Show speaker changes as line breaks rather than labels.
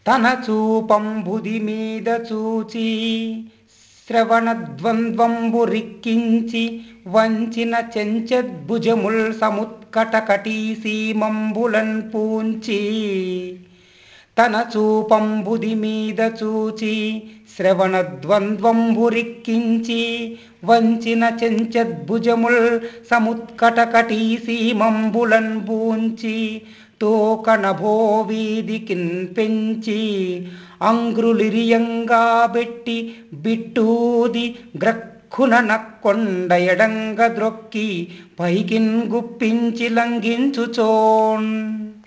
తన చూపంబుది మీద చూచి శ్రవణద్వంద్వంబు రిక్కించి వంచిన చెంచద్భుజముల్ సముత్కటకటీ సీమంబులన్ పూంచి తన చూపంబుది మీద చూచి శ్రవణద్వంద్వంబు రిక్కించి వంచిన చెంచద్భుజముల్ సముత్కటకటీ సీమంబులన్ పూంచి తోకనభో వీధికిన్ పెంచి అంగ్రులిరియంగా బెట్టి బిట్టూది గ్రక్కున నక్కొండ ఎడంగ ద్రొక్కి పైకిన్ గుప్పించి లంఘించుచోన్